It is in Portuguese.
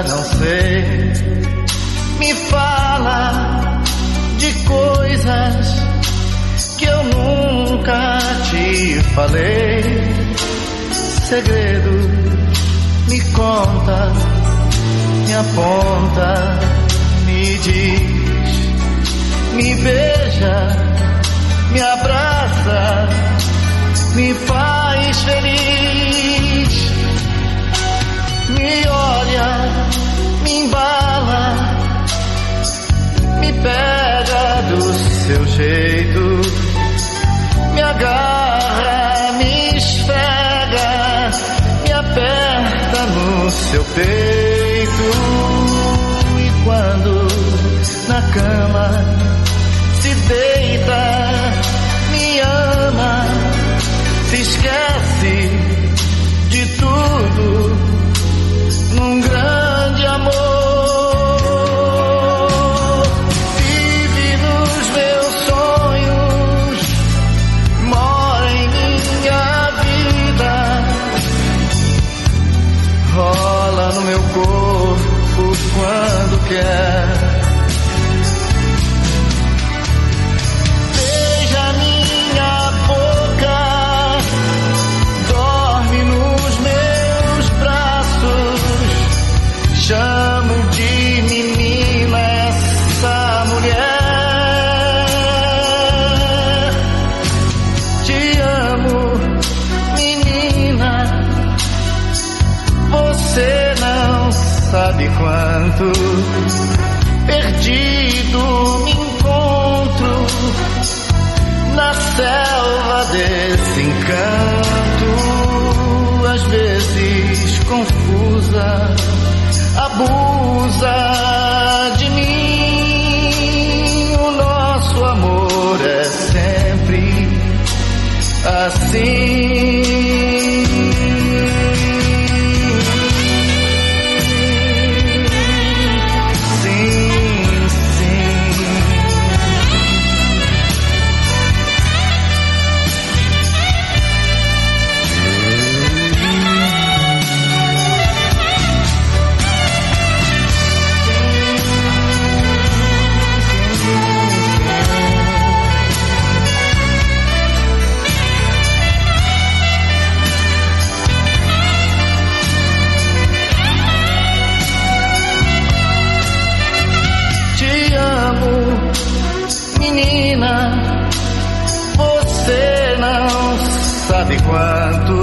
não sei. Me fala de coisas que eu nunca te falei. Segredo, me conta, me aponta, me diz, me beija, me abraça, me faz feliz. Me olha, me embala, me pega do seu jeito, me agarra, me esfrega, me aperta no seu peito. E quando na cama se deita, me ama, se esquece de tudo num grande amor. Vive nos meus sonhos, mora em minha vida, rola no meu corpo quando quer. Beija minha boca, dorme nos meus braços. Chamo de menina essa mulher. Te amo, menina. Você não sabe quanto perdido me encontro na selva desse encanto. Às vezes confusa, abusa de mim. O nosso amor é sempre assim. Sim, sim. Menina, você não sabe quanto